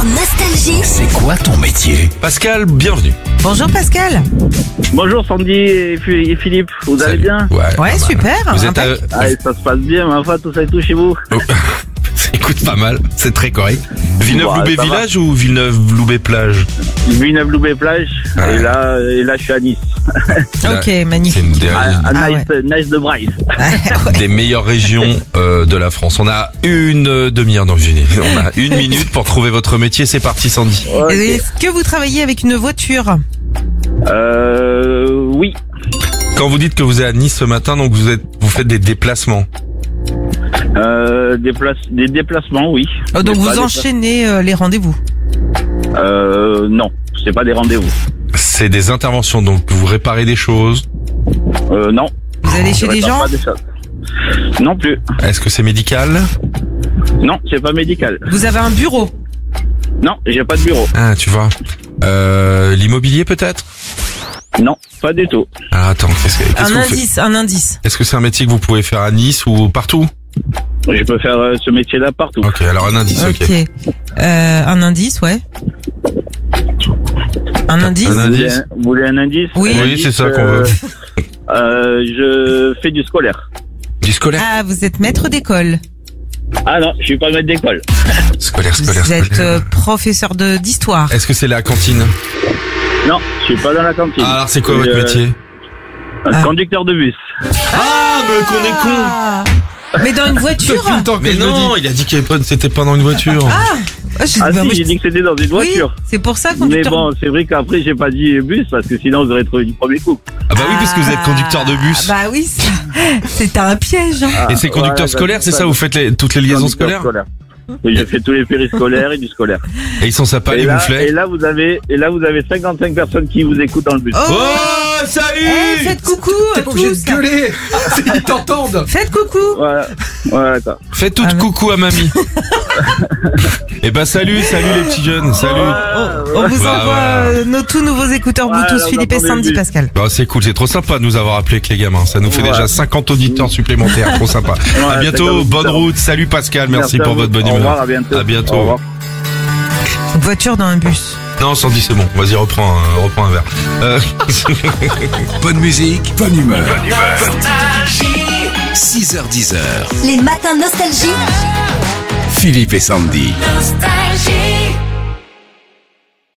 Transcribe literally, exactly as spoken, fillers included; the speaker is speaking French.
Nostalgie. C'est quoi ton métier? Pascal, bienvenue. Bonjour Pascal. Bonjour Sandy et Phi- et Philippe, vous allez Salut. bien? Ouais, Ouais, pas mal. super. Vous êtes à... Ah, et ça se passe bien, ma foi, tout ça et tout chez vous? Oh. Écoute, pas mal, c'est très correct. Ouais, Villeneuve-Loubet ça va. village ou Villeneuve-Loubet plage? Villeneuve-Loubet plage, Ouais. et là, et là je suis à Nice. Ok, C'est magnifique. une des, À, à Ah Nice, Nice de Bryce. des meilleures régions euh, de la France. On a une euh, demi-heure, non, Virginie. On a une minute pour trouver votre métier. C'est parti, Sandy. Ok. Est-ce que vous travaillez avec une voiture? Euh, oui. Quand vous dites que vous êtes à Nice ce matin, donc vous êtes, vous faites des déplacements. Euh, des, place, des déplacements, oui. Oh, donc Mais vous pas des enchaînez euh, les rendez-vous. pla- Euh, non, c'est pas des rendez-vous. C'est des interventions, donc vous réparez des choses. Euh, non. Vous allez chez Je des répare gens? pas des choses. Non plus. Est-ce que c'est médical? Non, c'est pas médical. Vous avez un bureau? Non, j'ai pas de bureau. Ah, tu vois. Euh, l'immobilier peut-être? Non, pas du tout. Ah, attends, qu'est-ce que, qu'est-ce Un que vous faites? indice, un indice. Est-ce que c'est un métier que vous pouvez faire à Nice ou partout? Je peux faire euh, ce métier-là partout. Ok, alors un indice, ok. Ok. Euh, un indice, ouais. Un indice? Un Vous voulez indice? un, vous voulez un indice? Oui. Un Oui, indice, c'est ça qu'on euh, veut. Euh, je fais du scolaire. Du scolaire? Ah, vous êtes maître d'école. Ah non, je suis pas maître d'école. Scolaire, scolaire, Vous êtes scolaire. euh, professeur de d'histoire. Est-ce que c'est la cantine? Non, je suis pas dans la cantine. Ah, alors c'est quoi Je votre suis, euh, métier? un Ah. Conducteur de bus. Ah, mais qu'on est con! Ah. Mais dans une voiture? Depuis le temps que Mais non, il a dit qu'il y avait pas- c'était pas dans une voiture. Ah, je- Ah bah, moi, si, je- j'ai dit que c'était dans une voiture. Oui, c'est pour ça Mais conducteur. bon, c'est vrai qu'après j'ai pas dit bus parce que sinon vous aurez trouvé du premier coup. Ah bah oui, parce que vous êtes conducteur de bus. Ah, bah oui, ça- c'est un piège. hein. Ah, Et c'est conducteur ouais, scolaire, bah, c'est ça? Vous faites les, toutes les liaisons conducteur scolaires? scolaire. Oui, j'ai fait tous les périscolaires et du scolaire. Et ils sont sympas, Et les là, mouflets? et là vous avez et là vous avez cinquante-cinq personnes qui vous écoutent dans le bus. Oh, Oh, salut! eh, faites coucou à tous. gueuler. Ils t'entendent. Faites coucou. Voilà, voilà quoi. Faites toutes Ah, mais- coucou à mamie. Et bah salut, salut les petits jeunes, salut. On vous Bah, envoie voilà. euh, nos tous nouveaux écouteurs Voilà, Bluetooth on Philippe et entend Sandy le but. Pascal. Bah c'est cool, c'est trop sympa de nous avoir appelés avec les gamins. Ça nous fait Voilà. déjà cinquante auditeurs supplémentaires, trop sympa. À Ouais, bientôt, cinquante bonne auditeurs. route, salut Pascal, merci, à pour vous. votre bonne Au humeur. revoir, à bientôt. À bientôt. Au revoir. Une voiture dans un bus. Non, Sandy, c'est bon, vas-y, reprends, un- reprends un verre. Euh, Bonne musique, bonne humeur. six heures dix heures. Les matins Nostalgie. Philippe et Sandy. Nostalgie.